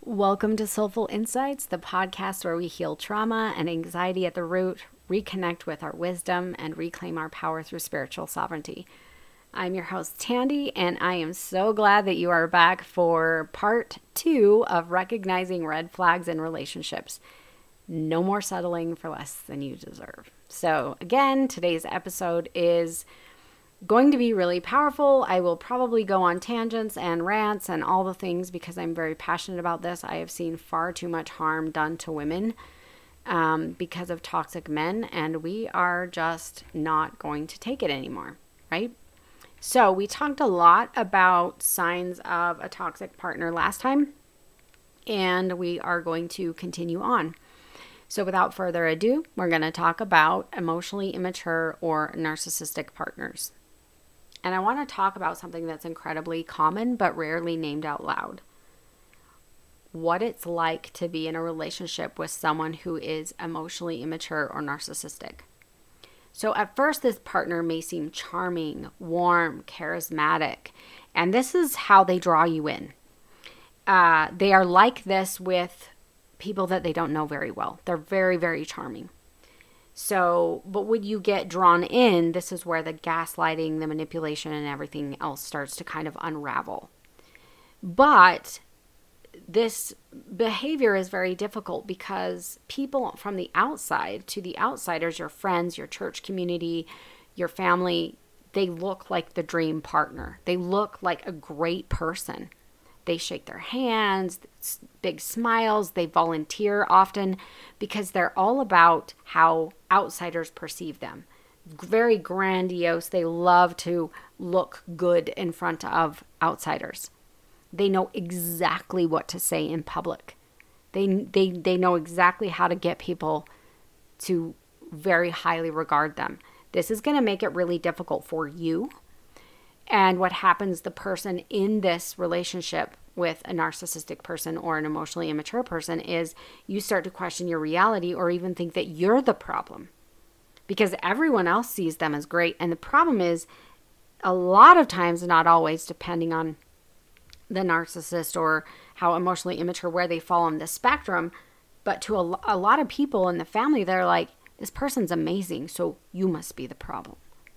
Welcome to Soulful Insights, the podcast where we heal trauma and anxiety at the root, reconnect with our wisdom, and reclaim our power through spiritual sovereignty. I'm your host, Tandy, and I am so glad that you are back for part 2 of recognizing red flags in relationships. No more settling for less than you deserve. So again, today's episode is going to be really powerful. I will probably go on tangents and rants and all the things because I'm very passionate about this. I have seen far too much harm done to women because of toxic men, and we are just not going to take it anymore, right? So we talked a lot about signs of a toxic partner last time, and we are going to continue on. So without further ado, we're going to talk about emotionally immature or narcissistic partners. And I want to talk about something that's incredibly common but rarely named out loud. What it's like to be in a relationship with someone who is emotionally immature or narcissistic. So at first, this partner may seem charming, warm, charismatic, and this is how they draw you in. They are like this with people that they don't know very well. They're very, very charming. So, but when you get drawn in, this is where the gaslighting, the manipulation, and everything else starts to kind of unravel. But this behavior is very difficult because people from the outside, to the outsiders, your friends, your church community, your family, they look like the dream partner. They look like a great person. They shake their hands, big smiles. They volunteer often because they're all about how outsiders perceive them. Very grandiose. They love to look good in front of outsiders. They know exactly what to say in public. They know exactly how to get people to very highly regard them. This is going to make it really difficult for you. And what happens, the person in this relationship with a narcissistic person or an emotionally immature person, is you start to question your reality or even think that you're the problem because everyone else sees them as great. And the problem is, a lot of times, not always, depending on the narcissist or how emotionally immature, where they fall on the spectrum, but to a lot of people in the family, they're like, this person's amazing, so you must be the problem.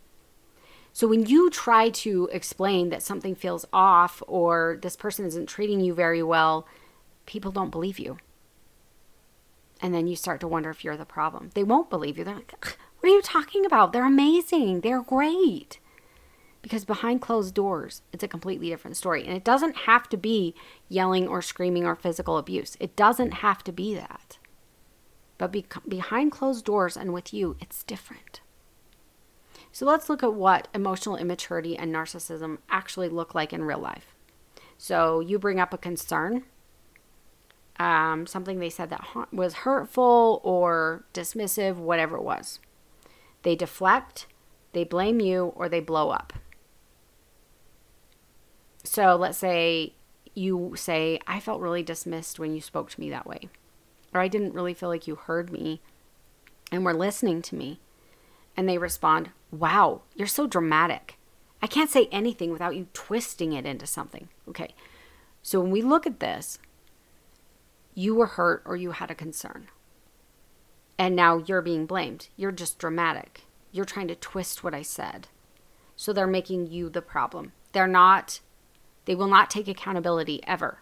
So when you try to explain that something feels off or this person isn't treating you very well, people don't believe you. And then you start to wonder if you're the problem. They won't believe you. They're like, what are you talking about? They're amazing. They're great. Because behind closed doors, it's a completely different story. And it doesn't have to be yelling or screaming or physical abuse. It doesn't have to be that. But behind closed doors and with you, it's different. So let's look at what emotional immaturity and narcissism actually look like in real life. So you bring up a concern, something they said that was hurtful or dismissive, whatever it was. They deflect, they blame you, or they blow up. So let's say you say, I felt really dismissed when you spoke to me that way. Or I didn't really feel like you heard me and were listening to me. And they respond, wow, you're so dramatic. I can't say anything without you twisting it into something. Okay, so when we look at this, you were hurt or you had a concern. And now you're being blamed. You're just dramatic. You're trying to twist what I said. So they're making you the problem. They will not take accountability ever.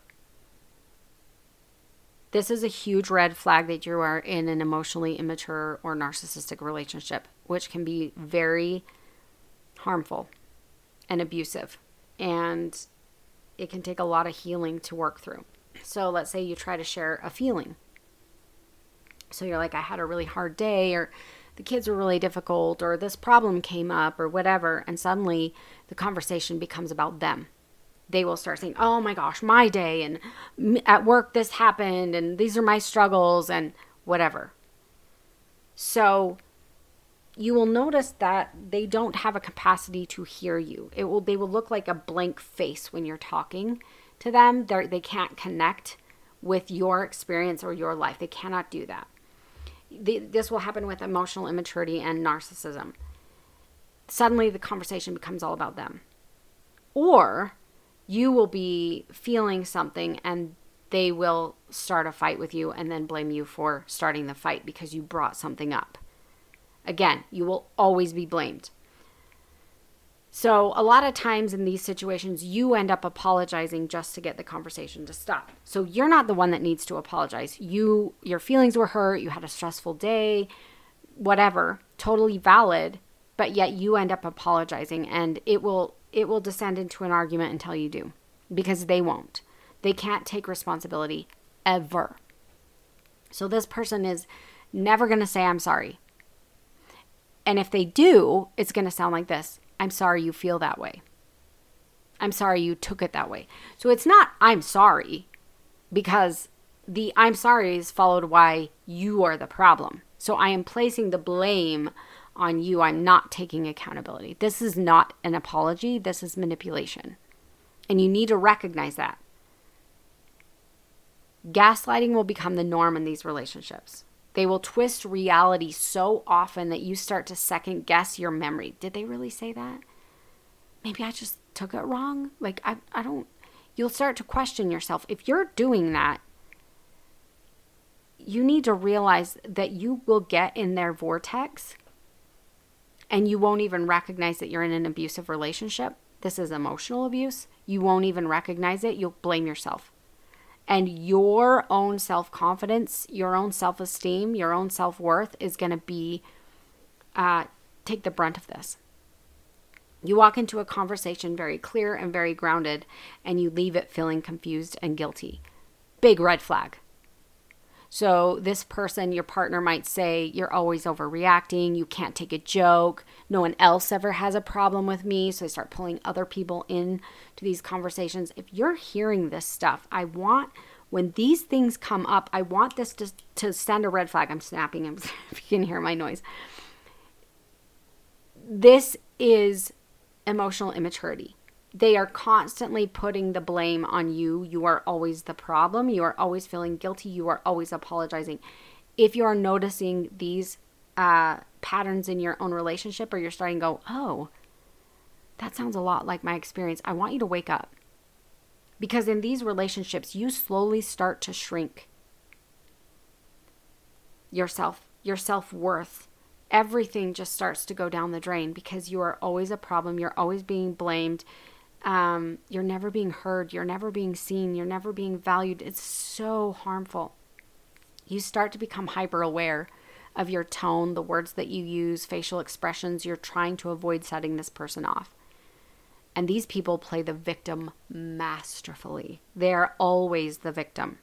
This is a huge red flag that you are in an emotionally immature or narcissistic relationship, which can be very harmful and abusive. And it can take a lot of healing to work through. So let's say you try to share a feeling. So you're like, I had a really hard day, or the kids were really difficult, or this problem came up, or whatever. And suddenly the conversation becomes about them. They will start saying, oh my gosh, my day, and at work this happened, and these are my struggles, and whatever. So you will notice that they don't have a capacity to hear you. They will look like a blank face when you're talking to them. They can't connect with your experience or your life. They cannot do that. This will happen with emotional immaturity and narcissism. Suddenly the conversation becomes all about them. Or you will be feeling something and they will start a fight with you and then blame you for starting the fight because you brought something up. Again, you will always be blamed. So a lot of times in these situations, you end up apologizing just to get the conversation to stop. So you're not the one that needs to apologize. Your feelings were hurt. You had a stressful day, whatever, totally valid. But yet you end up apologizing, and it will descend into an argument until you do, because they won't. They can't take responsibility ever. So this person is never going to say, I'm sorry. And if they do, it's going to sound like this. I'm sorry you feel that way. I'm sorry you took it that way. So it's not I'm sorry, because the I'm sorry is followed by you are the problem. So I am placing the blame on you. I'm not taking accountability. This is not an apology. This is manipulation. And you need to recognize that. Gaslighting will become the norm in these relationships. They will twist reality so often that you start to second guess your memory. Did they really say that? Maybe I just took it wrong. Like, I don't, you'll start to question yourself. If you're doing that, you need to realize that you will get in their vortex and you won't even recognize that you're in an abusive relationship. This is emotional abuse. You won't even recognize it. You'll blame yourself. And your own self-confidence, your own self-esteem, your own self-worth is going to be, take the brunt of this. You walk into a conversation very clear and very grounded, and you leave it feeling confused and guilty. Big red flag. So this person, your partner, might say, you're always overreacting, you can't take a joke, no one else ever has a problem with me, so they start pulling other people in to these conversations. If you're hearing this stuff, when these things come up, I want this to send a red flag. I'm snapping, if you can hear my noise. This is emotional immaturity. They are constantly putting the blame on you. You are always the problem. You are always feeling guilty. You are always apologizing. If you are noticing these patterns in your own relationship, or you're starting to go, oh, that sounds a lot like my experience, I want you to wake up. Because in these relationships, you slowly start to shrink yourself, your self-worth. Everything just starts to go down the drain because you are always a problem. You're always being blamed. You're never being heard. You're never being seen. You're never being valued. It's so harmful. You start to become hyper aware of your tone, the words that you use, facial expressions. You're trying to avoid setting this person off. And these people play the victim masterfully. They're always the victim.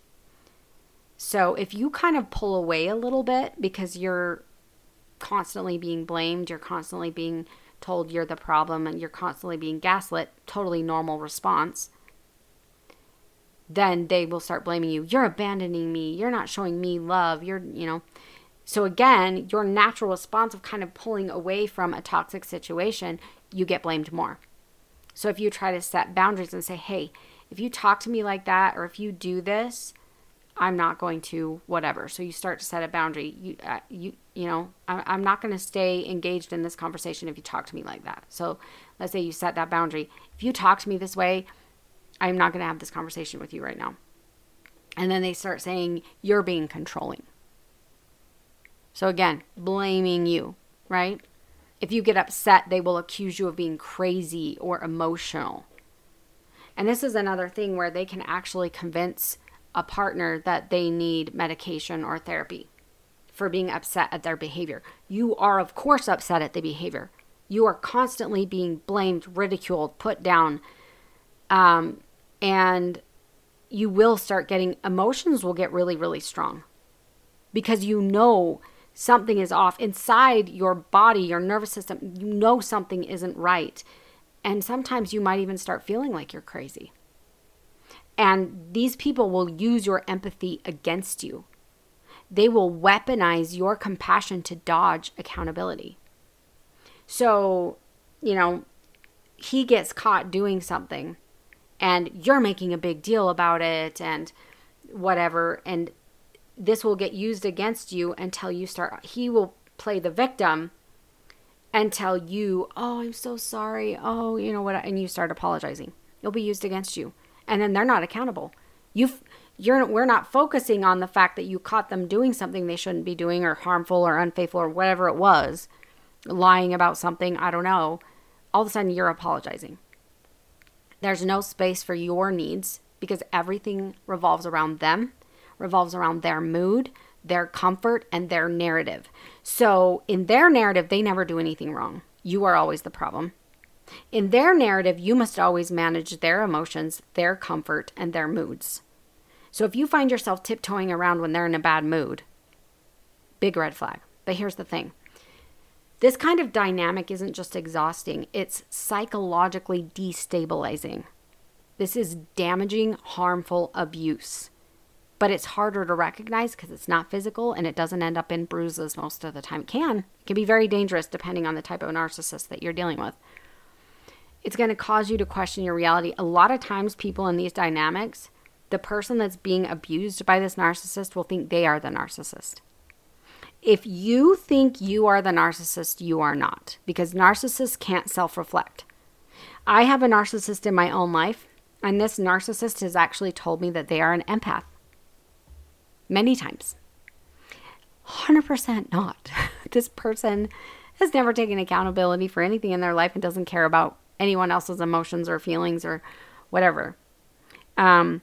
So if you kind of pull away a little bit because you're constantly being blamed, you're constantly being told you're the problem, and you're constantly being gaslit, totally normal response, then they will start blaming you. You're abandoning me. You're not showing me love. So again, your natural response of kind of pulling away from a toxic situation, you get blamed more. So if you try to set boundaries and say, hey, if you talk to me like that, or if you do this, I'm not going to whatever. So you start to set a boundary. I'm not going to stay engaged in this conversation if you talk to me like that. So let's say you set that boundary. If you talk to me this way, I'm not going to have this conversation with you right now. And then they start saying you're being controlling. So again, blaming you, right? If you get upset, they will accuse you of being crazy or emotional. And this is another thing where they can actually convince a partner that they need medication or therapy for being upset at their behavior. You are, of course, upset at the behavior. You are constantly being blamed, ridiculed, put down. And you will start getting, emotions will get really, really strong. Because something is off. Inside your body, your nervous system, something isn't right. And sometimes you might even start feeling like you're crazy. And these people will use your empathy against you. They will weaponize your compassion to dodge accountability. So, he gets caught doing something and you're making a big deal about it and whatever. And this will get used against you until he will play the victim until you, oh, I'm so sorry. Oh, and you start apologizing. It'll be used against you. And then they're not accountable. We're not focusing on the fact that you caught them doing something they shouldn't be doing, or harmful or unfaithful or whatever it was, lying about something, I don't know. All of a sudden you're apologizing. There's no space for your needs because everything revolves around them, revolves around their mood, their comfort, and their narrative. So in their narrative, they never do anything wrong. You are always the problem. In their narrative, you must always manage their emotions, their comfort, and their moods. So if you find yourself tiptoeing around when they're in a bad mood, big red flag. But here's the thing. This kind of dynamic isn't just exhausting, it's psychologically destabilizing. This is damaging, harmful abuse. But it's harder to recognize because it's not physical and it doesn't end up in bruises most of the time. It can be very dangerous depending on the type of narcissist that you're dealing with. It's going to cause you to question your reality. A lot of times people in these dynamics, the person that's being abused by this narcissist will think they are the narcissist. If you think you are the narcissist, you are not, because narcissists can't self-reflect. I have a narcissist in my own life, and this narcissist has actually told me that they are an empath. Many times. 100% not. This person has never taken accountability for anything in their life and doesn't care about anyone else's emotions or feelings or whatever. So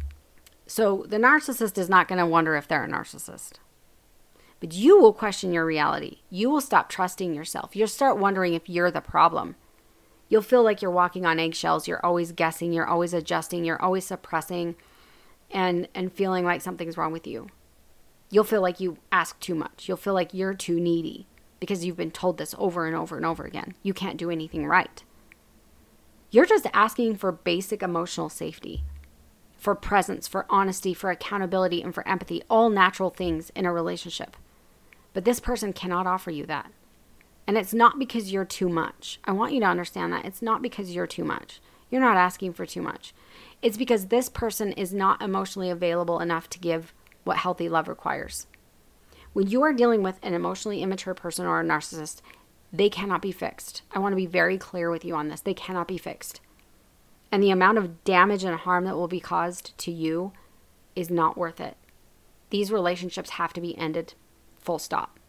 the narcissist is not going to wonder if they're a narcissist. But you will question your reality. You will stop trusting yourself. You'll start wondering if you're the problem. You'll feel like you're walking on eggshells. You're always guessing. You're always adjusting. You're always suppressing and feeling like something's wrong with you. You'll feel like you ask too much. You'll feel like you're too needy because you've been told this over and over and over again. You can't do anything right. You're just asking for basic emotional safety, for presence, for honesty, for accountability, and for empathy, all natural things in a relationship. But this person cannot offer you that. And it's not because you're too much. I want you to understand that. It's not because you're too much. You're not asking for too much. It's because this person is not emotionally available enough to give what healthy love requires. When you are dealing with an emotionally immature person or a narcissist, they cannot be fixed. I want to be very clear with you on this. They cannot be fixed. And the amount of damage and harm that will be caused to you is not worth it. These relationships have to be ended, full stop.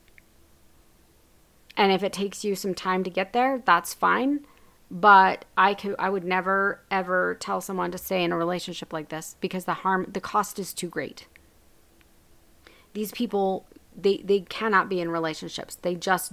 And if it takes you some time to get there, that's fine. But I would never, ever tell someone to stay in a relationship like this because the cost is too great. These people, they cannot be in relationships. They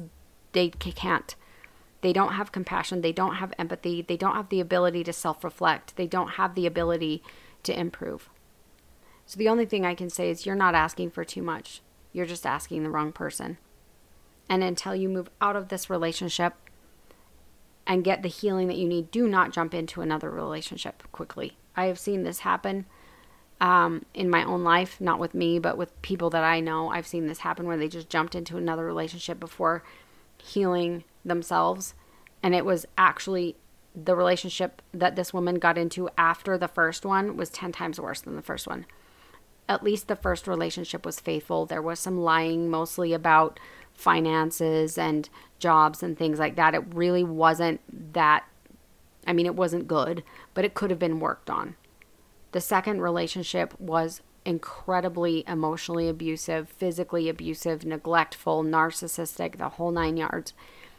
can't. They don't have compassion. They don't have empathy. They don't have the ability to self-reflect. They don't have the ability to improve. So the only thing I can say is you're not asking for too much. You're just asking the wrong person. And until you move out of this relationship and get the healing that you need, do not jump into another relationship quickly. I have seen this happen in my own life, not with me, but with people that I know. I've seen this happen where they just jumped into another relationship before healing themselves. And it was actually the relationship that this woman got into after the first one was 10 times worse than the first one. At least the first relationship was faithful. There was some lying, mostly about finances and jobs and things like that. It really wasn't that, it wasn't good, but it could have been worked on. The second relationship was incredibly emotionally abusive, physically abusive, neglectful, narcissistic, the whole 9 yards.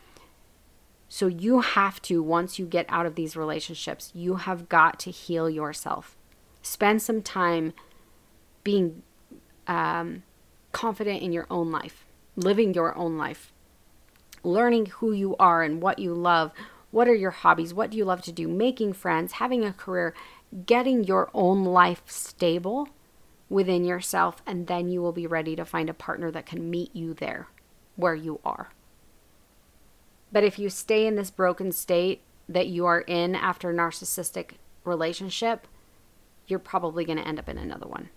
So you have to, once you get out of these relationships, you have got to heal yourself. Spend some time being confident in your own life, living your own life, learning who you are and what you love. What are your hobbies? What do you love to do? Making friends, having a career, getting your own life stable within yourself, and then you will be ready to find a partner that can meet you there where you are. But if you stay in this broken state that you are in after a narcissistic relationship, you're probably going to end up in another one.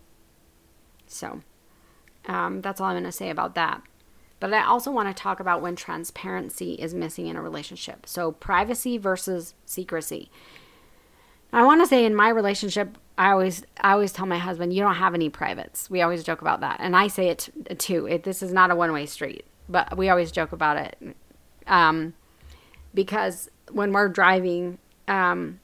So that's all I'm going to say about that. But I also want to talk about when transparency is missing in a relationship. So privacy versus secrecy. I want to say in my relationship, I always tell my husband, you don't have any privates. We always joke about that. And I say it too. This is not a one-way street, but we always joke about it. Because when we're driving,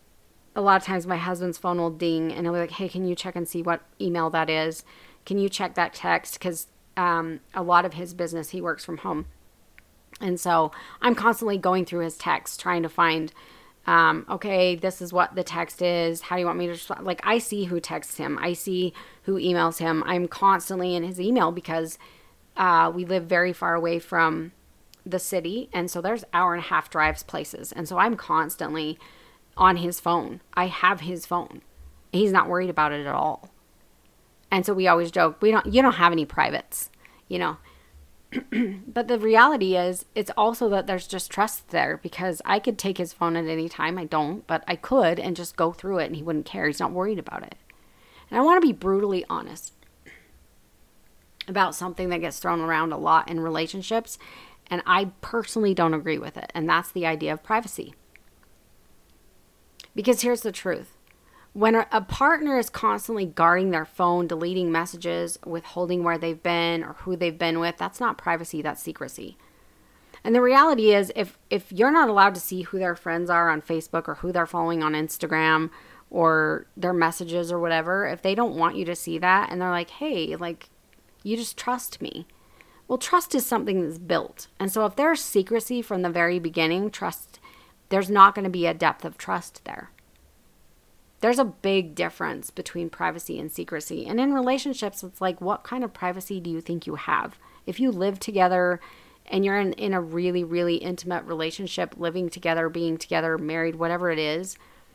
a lot of times my husband's phone will ding and he'll be like, hey, can you check and see what email that is? Can you check that text? Because a lot of his business, he works from home. And so I'm constantly going through his texts, trying to find, okay, this is what the text is. How do you want me to respond? Like, I see who texts him. I see who emails him. I'm constantly in his email because we live very far away from the city. And so there's 1.5 hour drives places. And so I'm constantly on his phone. I have his phone. He's not worried about it at all. And so we always joke, you don't have any privates, you know. But the reality is, it's also that there's just trust there, because I could take his phone at any time. I don't, but I could, and just go through it and he wouldn't care. He's not worried about it. And I want to be brutally honest about something that gets thrown around a lot in relationships, and I personally don't agree with it. And that's the idea of privacy. Because here's the truth. When a partner is constantly guarding their phone, deleting messages, withholding where they've been or who they've been with, that's not privacy, that's secrecy. And the reality is, if you're not allowed to see who their friends are on Facebook or who they're following on Instagram or their messages or whatever, if they don't want you to see that and they're like, hey, like, you just trust me. Well, trust is something that's built. And so if there's secrecy from the very beginning, there's not going to be a depth of trust there. There's a big difference between privacy and secrecy. And in relationships, it's like, what kind of privacy do you think you have? If you live together and you're in a really, really intimate relationship, living together, being together, married, whatever it is,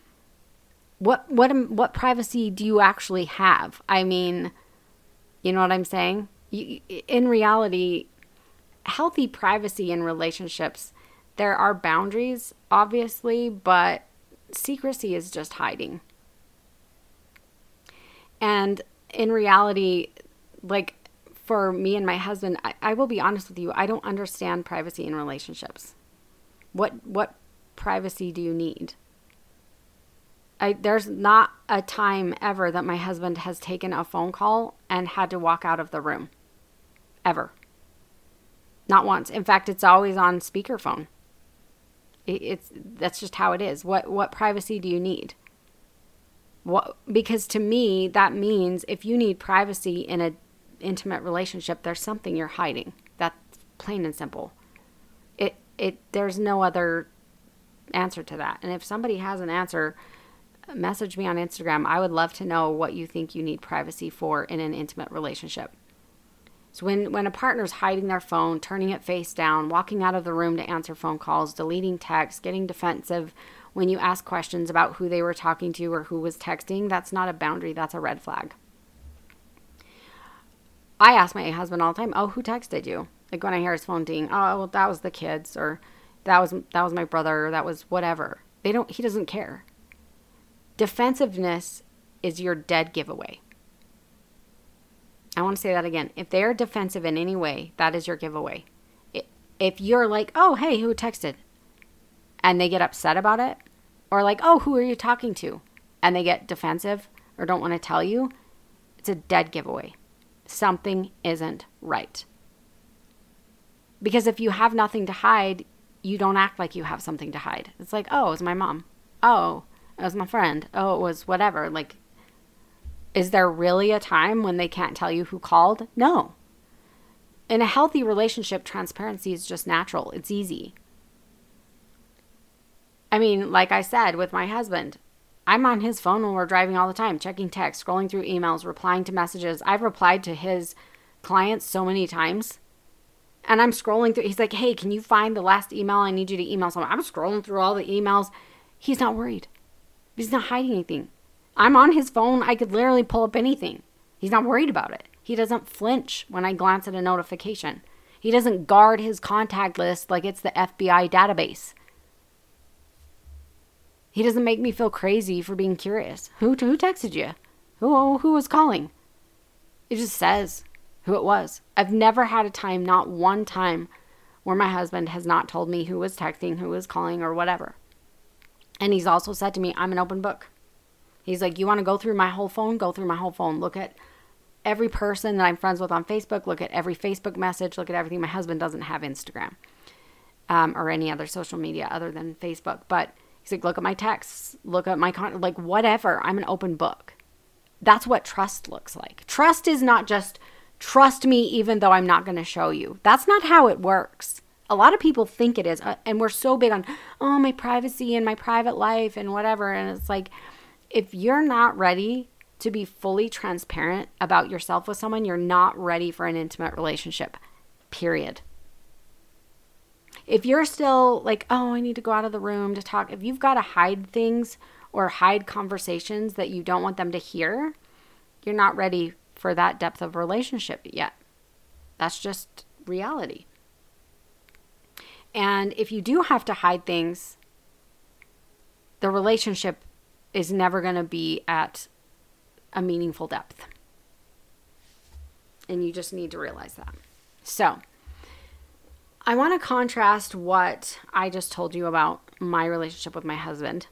what privacy do you actually have? I mean, you know what I'm saying? In reality, healthy privacy in relationships, there are boundaries, obviously, but secrecy is just hiding. And in reality, like, for me and my husband, I will be honest with you, I don't understand privacy in relationships. What privacy do you need? There's not a time ever that my husband has taken a phone call and had to walk out of the room. Ever. Not once. In fact, it's always on speakerphone. That's just how it is. What privacy do you need? Because to me, that means if you need privacy in an intimate relationship, there's something you're hiding. That's plain and simple. There's no other answer to that. And if somebody has an answer, message me on Instagram. I would love to know what you think you need privacy for in an intimate relationship. So when a partner's hiding their phone, turning it face down, walking out of the room to answer phone calls, deleting texts, getting defensive when you ask questions about who they were talking to or who was texting, that's not a boundary, that's a red flag. I ask my husband all the time, oh, who texted you? Like when I hear his phone ding, oh, well, that was the kids, or that was my brother, or that was whatever. He doesn't care. Defensiveness is your dead giveaway. I want to say that again. If they're defensive in any way, that is your giveaway. If you're like, oh, hey, who texted? And they get upset about it, or like, oh, who are you talking to? And they get defensive or don't want to tell you, it's a dead giveaway. Something isn't right. Because if you have nothing to hide, you don't act like you have something to hide. It's like, oh, it was my mom. Oh, it was my friend. Oh, it was whatever. Like, is there really a time when they can't tell you who called? No. In a healthy relationship, transparency is just natural. It's easy. I mean, like I said, with my husband, I'm on his phone when we're driving all the time, checking texts, scrolling through emails, replying to messages. I've replied to his clients so many times. And I'm scrolling through. He's like, hey, can you find the last email? I need you to email someone. I'm scrolling through all the emails. He's not worried. He's not hiding anything. I'm on his phone. I could literally pull up anything. He's not worried about it. He doesn't flinch when I glance at a notification. He doesn't guard his contact list like it's the FBI database. He doesn't make me feel crazy for being curious. Who texted you? Who was calling? It just says who it was. I've never had a time, not one time, where my husband has not told me who was texting, who was calling, or whatever. And he's also said to me, I'm an open book. He's like, you want to go through my whole phone? Go through my whole phone. Look at every person that I'm friends with on Facebook. Look at every Facebook message. Look at everything. My husband doesn't have Instagram or any other social media other than Facebook. But He's like, look at my texts, look at my like whatever. I'm an open book. That's what trust looks like. Trust is not just trust me even though I'm not going to show you. That's not how it works. A lot of people think it is. And we're so big on, oh, my privacy and my private life and whatever. And it's like, if you're not ready to be fully transparent about yourself with someone, you're not ready for an intimate relationship, period. If you're still like, oh, I need to go out of the room to talk, if you've got to hide things or hide conversations that you don't want them to hear, you're not ready for that depth of relationship yet. That's just reality. And if you do have to hide things, the relationship is never going to be at a meaningful depth. And you just need to realize that. So, I want to contrast what I just told you about my relationship with my husband.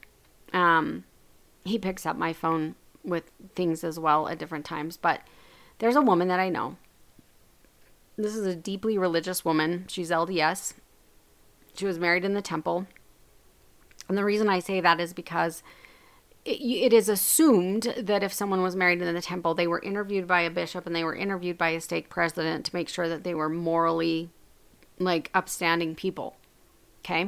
He picks up my phone with things as well at different times, but there's a woman that I know. This is a deeply religious woman. She's LDS. She was married in the temple. And the reason I say that is because it is assumed that if someone was married in the temple, they were interviewed by a bishop and they were interviewed by a stake president to make sure that they were morally like upstanding people. Okay.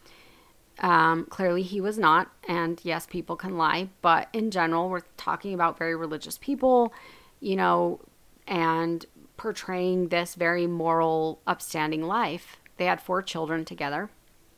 Clearly he was not. And yes, people can lie, but in general, we're talking about very religious people, you know, and portraying this very moral, upstanding life. They had 4 children together.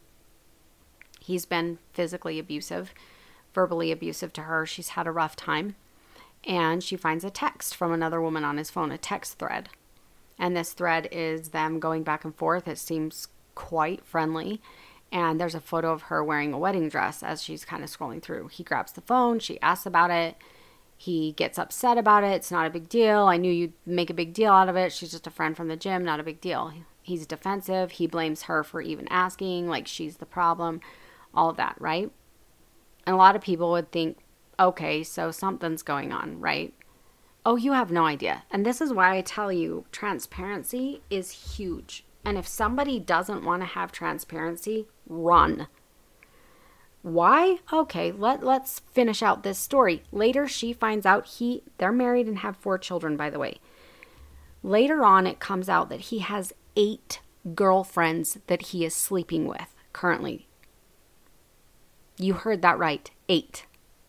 He's been physically abusive, verbally abusive to her. She's had a rough time. And she finds a text from another woman on his phone, a text thread. And this thread is them going back and forth. It seems quite friendly. And there's a photo of her wearing a wedding dress as she's kind of scrolling through. He grabs the phone. She asks about it. He gets upset about it. It's not a big deal. I knew you'd make a big deal out of it. She's just a friend from the gym. Not a big deal. He's defensive. He blames her for even asking, like she's the problem. All of that, right? And a lot of people would think, okay, so something's going on, right? Oh, you have no idea. And this is why I tell you, transparency is huge. And if somebody doesn't want to have transparency, run. Why? Okay, let's finish out this story. Later, she finds out they're married and have 4 children, by the way. Later on, it comes out that he has 8 girlfriends that he is sleeping with currently. You heard that right, 8.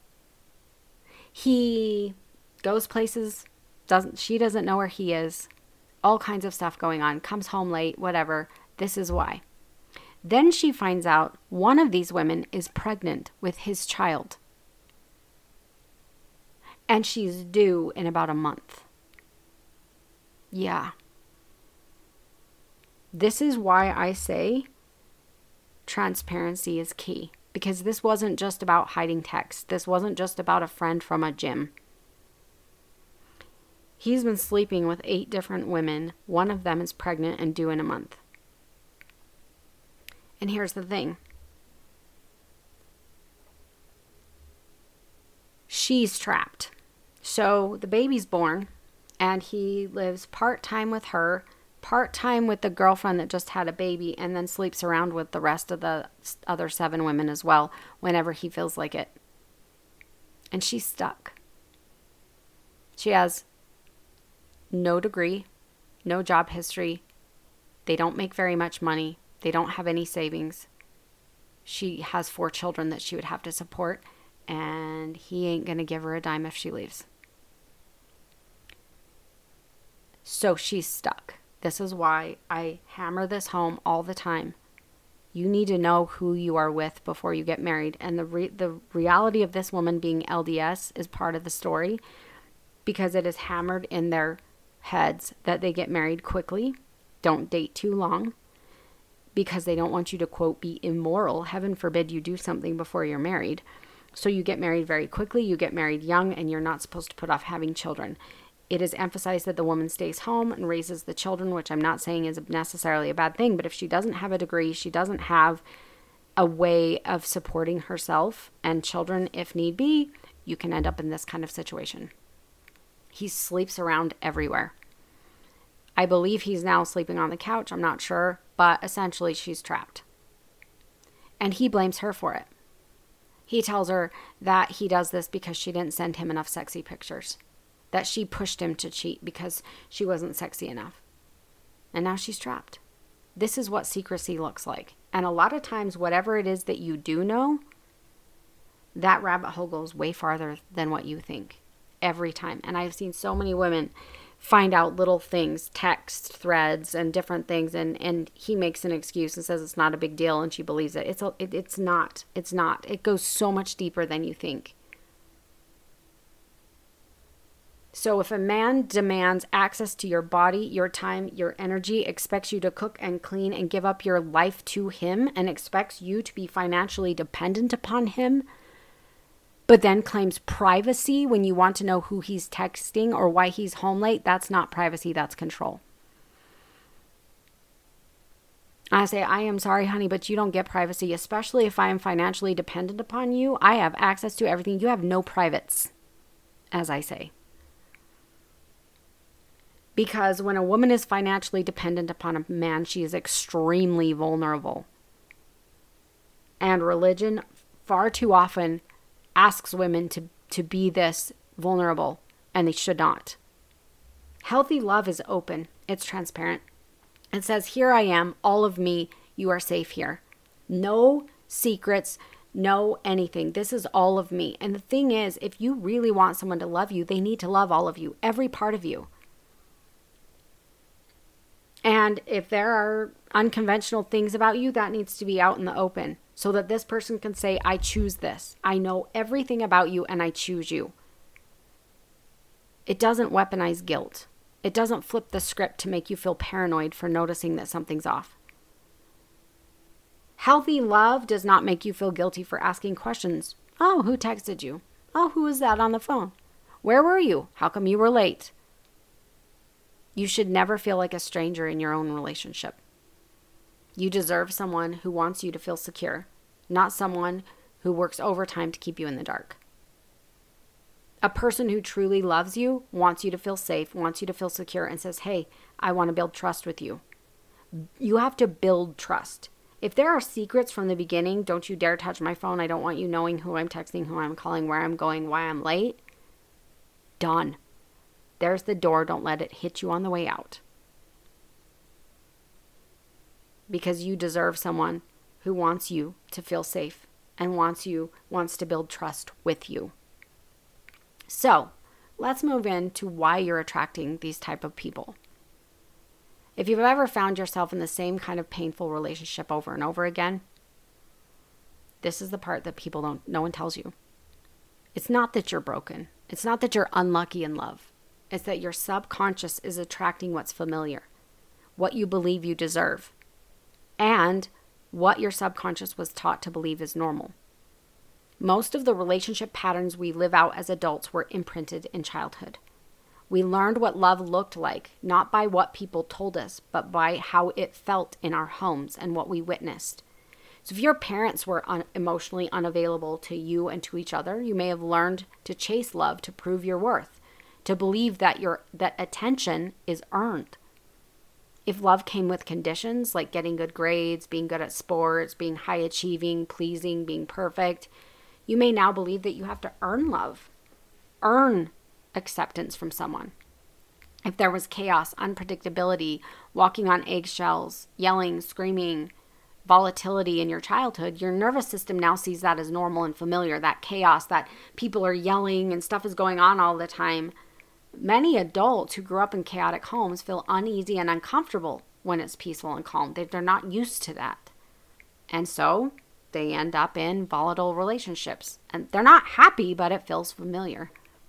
He goes places, she doesn't know where he is, all kinds of stuff going on, comes home late, whatever. This is why. Then she finds out one of these women is pregnant with his child. And she's due in about a month. Yeah. This is why I say transparency is key. Because this wasn't just about hiding text. This wasn't just about a friend from a gym. He's been sleeping with 8 different women. One of them is pregnant and due in a month. And here's the thing. She's trapped. So the baby's born and he lives part-time with her, part-time with the girlfriend that just had a baby, and then sleeps around with the rest of the other 7 women as well whenever he feels like it. And she's stuck. She has no degree, no job history. They don't make very much money. They don't have any savings. She has 4 children that she would have to support, and he ain't going to give her a dime if she leaves. So she's stuck. This is why I hammer this home all the time. You need to know who you are with before you get married. And the reality of this woman being LDS is part of the story, because it is hammered in their heads that they get married quickly, don't date too long, because they don't want you to, quote, be immoral. Heaven forbid you do something before you're married. So you get married very quickly, you get married young, and you're not supposed to put off having children. It is emphasized that the woman stays home and raises the children, which I'm not saying is necessarily a bad thing, but if she doesn't have a degree, she doesn't have a way of supporting herself and children if need be, you can end up in this kind of situation. He sleeps around everywhere. I believe he's now sleeping on the couch, I'm not sure, but essentially she's trapped. And he blames her for it. He tells her that he does this because she didn't send him enough sexy pictures, that she pushed him to cheat because she wasn't sexy enough. And now she's trapped. This is what secrecy looks like. And a lot of times, whatever it is that you do know, that rabbit hole goes way farther than what you think. Every time. And I've seen so many women find out little things, text threads and different things, and he makes an excuse and says it's not a big deal, and she believes it. It's not. It goes so much deeper than you think. So if a man demands access to your body, your time, your energy, expects you to cook and clean and give up your life to him, and expects you to be financially dependent upon him, but then claims privacy when you want to know who he's texting or why he's home late, that's not privacy, that's control. I say, I am sorry, honey, but you don't get privacy, especially if I am financially dependent upon you. I have access to everything. You have no privates, as I say. Because when a woman is financially dependent upon a man, she is extremely vulnerable. And religion far too often asks women to be this vulnerable, and they should not. Healthy love is open. It's transparent. It says, here I am, all of me, you are safe here. No secrets, no anything. This is all of me. And the thing is, if you really want someone to love you, they need to love all of you, every part of you. And if there are unconventional things about you, that needs to be out in the open so that this person can say, I choose this. I know everything about you and I choose you. It doesn't weaponize guilt. It doesn't flip the script to make you feel paranoid for noticing that something's off. Healthy love does not make you feel guilty for asking questions. Oh, who texted you? Oh, who was that on the phone? Where were you? How come you were late? You should never feel like a stranger in your own relationship. You deserve someone who wants you to feel secure, not someone who works overtime to keep you in the dark. A person who truly loves you wants you to feel safe, wants you to feel secure, and says, hey, I want to build trust with you. You have to build trust. If there are secrets from the beginning, don't you dare touch my phone, I don't want you knowing who I'm texting, who I'm calling, where I'm going, why I'm late. Done. There's the door. Don't let it hit you on the way out. Because you deserve someone who wants you to feel safe and wants to build trust with you. So let's move into why you're attracting these type of people. If you've ever found yourself in the same kind of painful relationship over and over again, this is the part that no one tells you. It's not that you're broken. It's not that you're unlucky in love. It's that your subconscious is attracting what's familiar, what you believe you deserve, and what your subconscious was taught to believe is normal. Most of the relationship patterns we live out as adults were imprinted in childhood. We learned what love looked like, not by what people told us, but by how it felt in our homes and what we witnessed. So if your parents were emotionally unavailable to you and to each other, you may have learned to chase love to prove your worth, to believe that that attention is earned. If love came with conditions like getting good grades, being good at sports, being high achieving, pleasing, being perfect, you may now believe that you have to earn love, earn acceptance from someone. If there was chaos, unpredictability, walking on eggshells, yelling, screaming, volatility in your childhood, your nervous system now sees that as normal and familiar, that chaos, that people are yelling and stuff is going on all the time. Many adults who grew up in chaotic homes feel uneasy and uncomfortable when it's peaceful and calm. They're not used to that. And so they end up in volatile relationships. And they're not happy, but it feels familiar.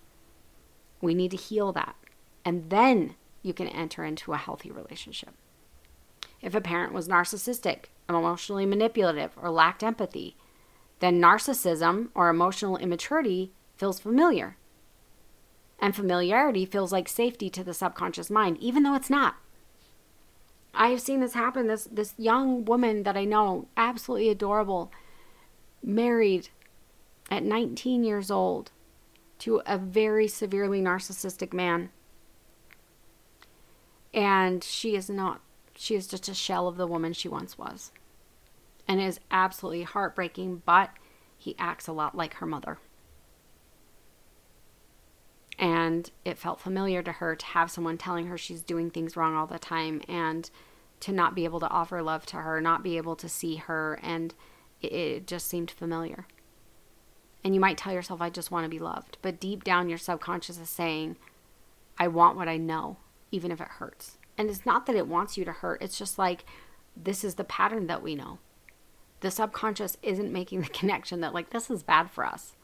We need to heal that. And then you can enter into a healthy relationship. If a parent was narcissistic, emotionally manipulative, or lacked empathy, then narcissism or emotional immaturity feels familiar. And familiarity feels like safety to the subconscious mind, even though it's not. I have seen this happen. This young woman that I know, absolutely adorable, married at 19 years old to a very severely narcissistic man. And she is just a shell of the woman she once was. And it is absolutely heartbreaking, but he acts a lot like her mother. And it felt familiar to her to have someone telling her she's doing things wrong all the time and to not be able to offer love to her, not be able to see her, and it just seemed familiar. And you might tell yourself, I just want to be loved. But deep down, your subconscious is saying, I want what I know, even if it hurts. And it's not that it wants you to hurt. It's just like, this is the pattern that we know. The subconscious isn't making the connection that like, this is bad for us.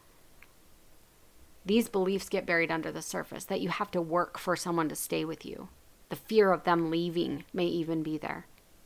These beliefs get buried under the surface, that you have to work for someone to stay with you. The fear of them leaving may even be there.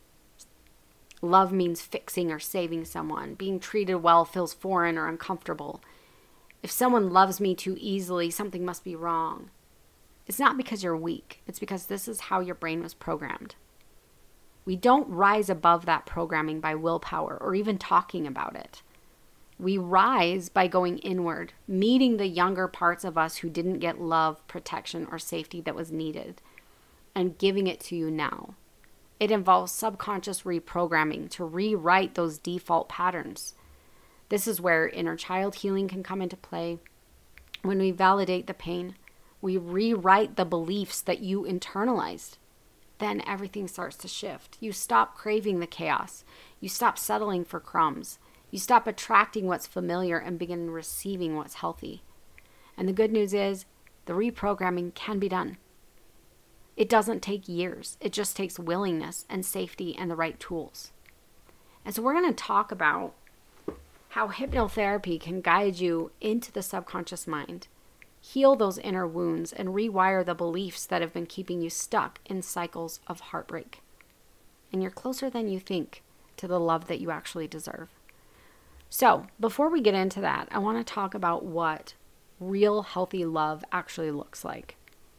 Love means fixing or saving someone. Being treated well feels foreign or uncomfortable. If someone loves me too easily, something must be wrong. It's not because you're weak. It's because this is how your brain was programmed. We don't rise above that programming by willpower or even talking about it. We rise by going inward, meeting the younger parts of us who didn't get love, protection, or safety that was needed, and giving it to you now. It involves subconscious reprogramming to rewrite those default patterns. This is where inner child healing can come into play. When we validate the pain, we rewrite the beliefs that you internalized. Then everything starts to shift. You stop craving the chaos. You stop settling for crumbs. You stop attracting what's familiar and begin receiving what's healthy. And the good news is, the reprogramming can be done. It doesn't take years. It just takes willingness and safety and the right tools. And so we're going to talk about how hypnotherapy can guide you into the subconscious mind, heal those inner wounds, and rewire the beliefs that have been keeping you stuck in cycles of heartbreak. And you're closer than you think to the love that you actually deserve. So, before we get into that, I want to talk about what real healthy love actually looks like.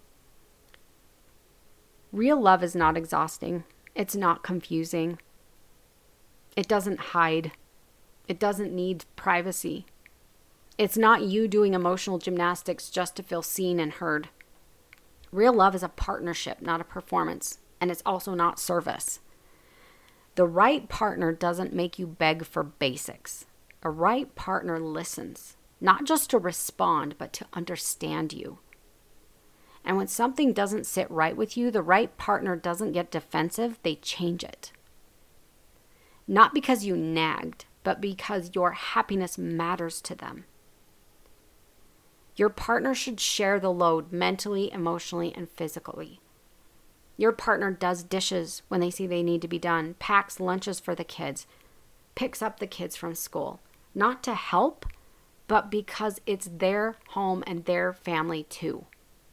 Real love is not exhausting. It's not confusing. It doesn't hide. It doesn't need privacy. It's not you doing emotional gymnastics just to feel seen and heard. Real love is a partnership, not a performance, and it's also not service. The right partner doesn't make you beg for basics. A right partner listens, not just to respond, but to understand you. And when something doesn't sit right with you, the right partner doesn't get defensive, they change it. Not because you nagged, but because your happiness matters to them. Your partner should share the load mentally, emotionally, and physically. Your partner does dishes when they see they need to be done, packs lunches for the kids, picks up the kids from school. Not to help, but because it's their home and their family too.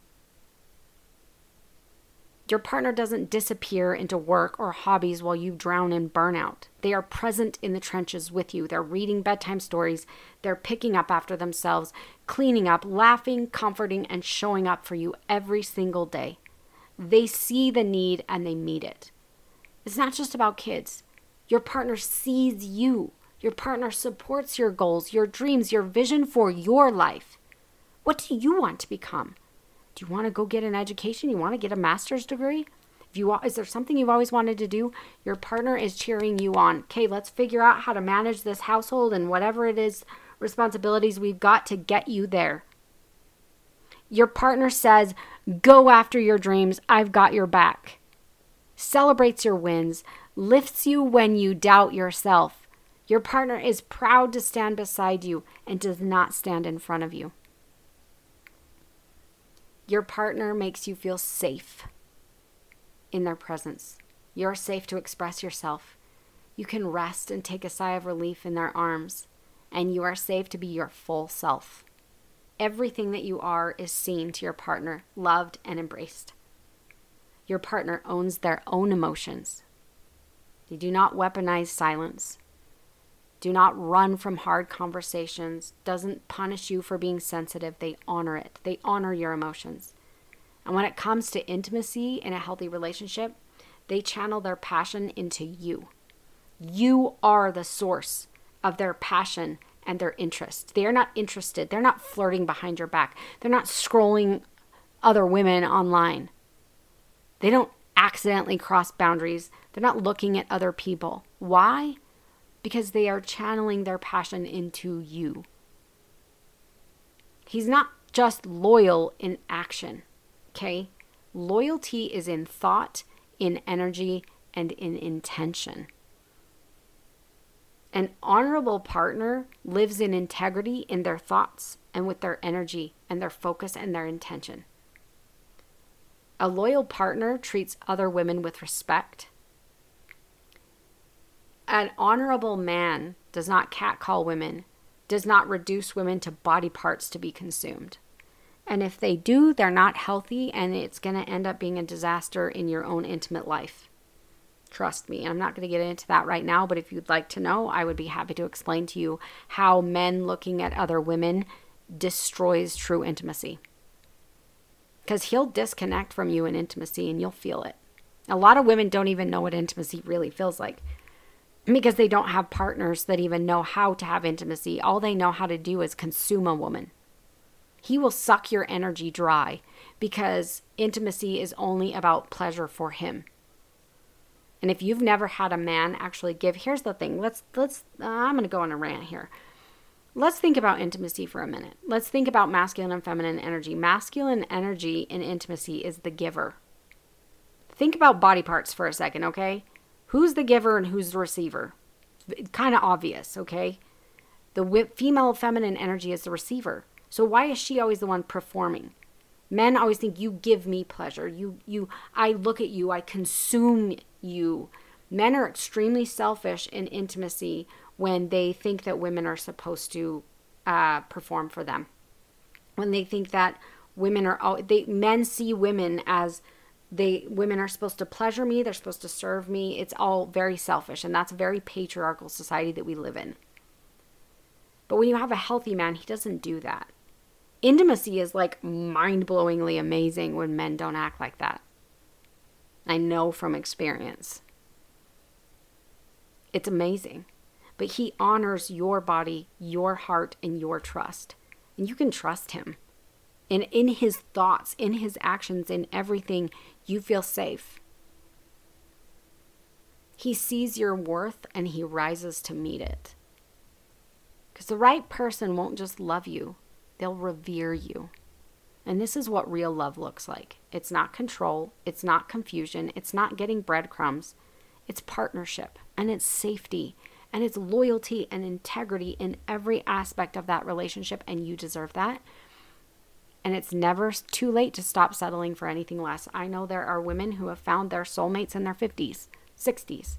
Your partner doesn't disappear into work or hobbies while you drown in burnout. They are present in the trenches with you. They're reading bedtime stories. They're picking up after themselves, cleaning up, laughing, comforting, and showing up for you every single day. They see the need and they meet it. It's not just about kids. Your partner sees you. Your partner supports your goals, your dreams, your vision for your life. What do you want to become? Do you want to go get an education? You want to get a master's degree? Is there something you've always wanted to do? Your partner is cheering you on. Okay, let's figure out how to manage this household and whatever it is, responsibilities we've got to get you there. Your partner says, go after your dreams. I've got your back. Celebrates your wins. Lifts you when you doubt yourself. Your partner is proud to stand beside you and does not stand in front of you. Your partner makes you feel safe in their presence. You're safe to express yourself. You can rest and take a sigh of relief in their arms, and you are safe to be your full self. Everything that you are is seen to your partner, loved and embraced. Your partner owns their own emotions. They do not weaponize silence. Do not run from hard conversations. Doesn't punish you for being sensitive. They honor it. They honor your emotions. And when it comes to intimacy in a healthy relationship, they channel their passion into you. You are the source of their passion and their interest. They are not interested. They're not flirting behind your back. They're not scrolling other women online. They don't accidentally cross boundaries. They're not looking at other people. Why? because they are channeling their passion into you. He's not just loyal in action, okay? Loyalty is in thought, in energy, and in intention. An honorable partner lives in integrity in their thoughts and with their energy and their focus and their intention. A loyal partner treats other women with respect. An honorable man does not catcall women, does not reduce women to body parts to be consumed. And if they do, they're not healthy, and it's going to end up being a disaster in your own intimate life. Trust me. I'm not going to get into that right now, but if you'd like to know, I would be happy to explain to you how men looking at other women destroys true intimacy. Because he'll disconnect from you in intimacy and you'll feel it. A lot of women don't even know what intimacy really feels like because they don't have partners that even know how to have intimacy. All they know how to do is consume a woman. He will suck your energy dry because intimacy is only about pleasure for him. And if you've never had a man actually give, here's the thing. I'm going to go on a rant here. Let's think about intimacy for a minute. Let's think about masculine and feminine energy. Masculine energy in intimacy is the giver. Think about body parts for a second, okay? Who's the giver and who's the receiver? Kind of obvious, okay? The female feminine energy is the receiver. So why is she always the one performing? Men always think you give me pleasure. I look at you, I consume you. Men are extremely selfish in intimacy when they think that women are supposed to perform for them. When they think that men see women as women are supposed to pleasure me, they're supposed to serve me. It's all very selfish, and that's a very patriarchal society that we live in. But when you have a healthy man, he doesn't do that. Intimacy is like mind-blowingly amazing when men don't act like that. I know from experience. It's amazing. But he honors your body, your heart, and your trust. And you can trust him. And in his thoughts, in his actions, in everything, you feel safe. He sees your worth and he rises to meet it. Because the right person won't just love you. They'll revere you. And this is what real love looks like. It's not control. It's not confusion. It's not getting breadcrumbs. It's partnership and it's safety and it's loyalty and integrity in every aspect of that relationship, and you deserve that. And it's never too late to stop settling for anything less. I know there are women who have found their soulmates in their 50s, 60s.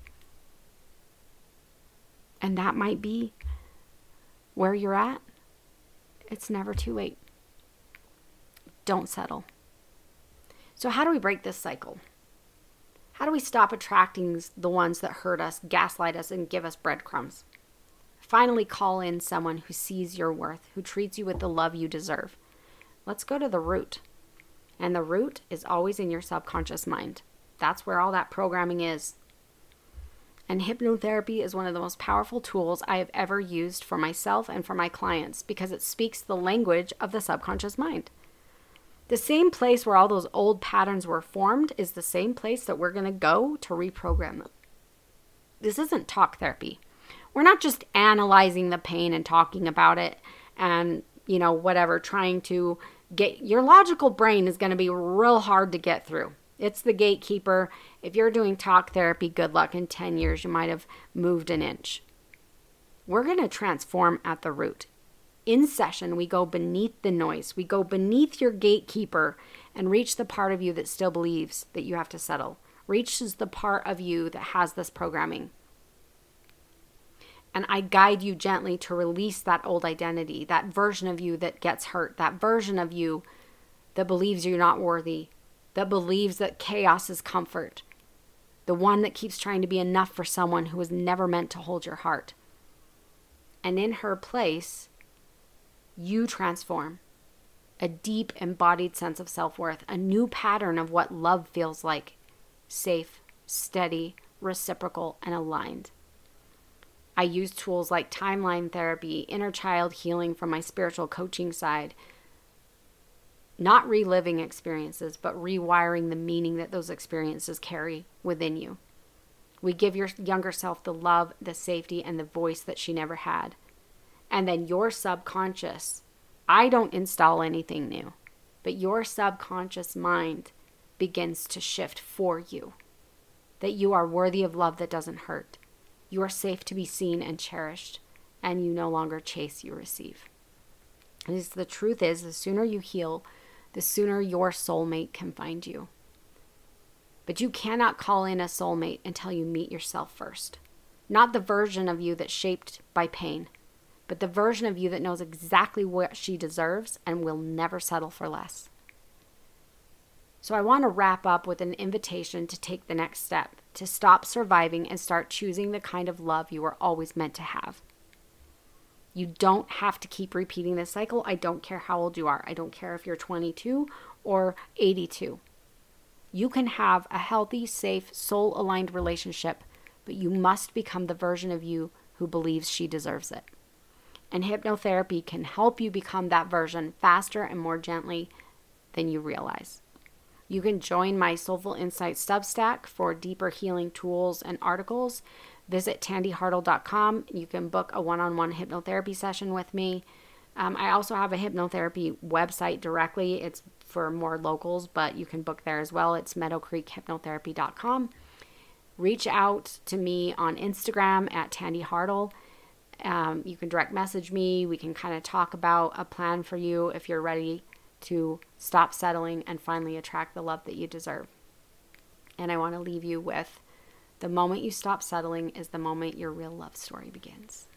And that might be where you're at. It's never too late. Don't settle. So how do we break this cycle? How do we stop attracting the ones that hurt us, gaslight us, and give us breadcrumbs? Finally call in someone who sees your worth, who treats you with the love you deserve. Let's go to the root. And the root is always in your subconscious mind. That's where all that programming is. And hypnotherapy is one of the most powerful tools I have ever used for myself and for my clients because it speaks the language of the subconscious mind. The same place where all those old patterns were formed is the same place that we're going to go to reprogram them. This isn't talk therapy. We're not just analyzing the pain and talking about it and, trying to get your logical brain is going to be real hard to get through. It's the gatekeeper. If you're doing talk therapy, good luck. In 10 years, you might have moved an inch. We're going to transform at the root. In session, we go beneath the noise. We go beneath your gatekeeper and reach the part of you that still believes that you have to settle. Reaches the part of you that has this programming. And I guide you gently to release that old identity, that version of you that gets hurt, that version of you that believes you're not worthy, that believes that chaos is comfort, the one that keeps trying to be enough for someone who was never meant to hold your heart. And in her place, you transform a deep embodied sense of self-worth, a new pattern of what love feels like, safe, steady, reciprocal, and aligned. I use tools like timeline therapy, inner child healing from my spiritual coaching side, not reliving experiences, but rewiring the meaning that those experiences carry within you. We give your younger self the love, the safety, and the voice that she never had. And then your subconscious, I don't install anything new, but your subconscious mind begins to shift for you. That you are worthy of love that doesn't hurt. You are safe to be seen and cherished, and you no longer chase, you receive. Because the truth is, the sooner you heal, the sooner your soulmate can find you. But you cannot call in a soulmate until you meet yourself first. Not the version of you that's shaped by pain, but the version of you that knows exactly what she deserves and will never settle for less. So I want to wrap up with an invitation to take the next step, to stop surviving and start choosing the kind of love you were always meant to have. You don't have to keep repeating this cycle. I don't care how old you are. I don't care if you're 22 or 82. You can have a healthy, safe, soul-aligned relationship, but you must become the version of you who believes she deserves it. And hypnotherapy can help you become that version faster and more gently than you realize. You can join my Soulful Insights Substack for deeper healing tools and articles. Visit tandyhartle.com. You can book a one-on-one hypnotherapy session with me. I also have a hypnotherapy website directly. It's for more locals, but you can book there as well. It's meadowcreekhypnotherapy.com. Reach out to me on Instagram at Tandy Hartle. You can direct message me. We can kind of talk about a plan for you if you're ready to stop settling and finally attract the love that you deserve. And I want to leave you with, the moment you stop settling is the moment your real love story begins.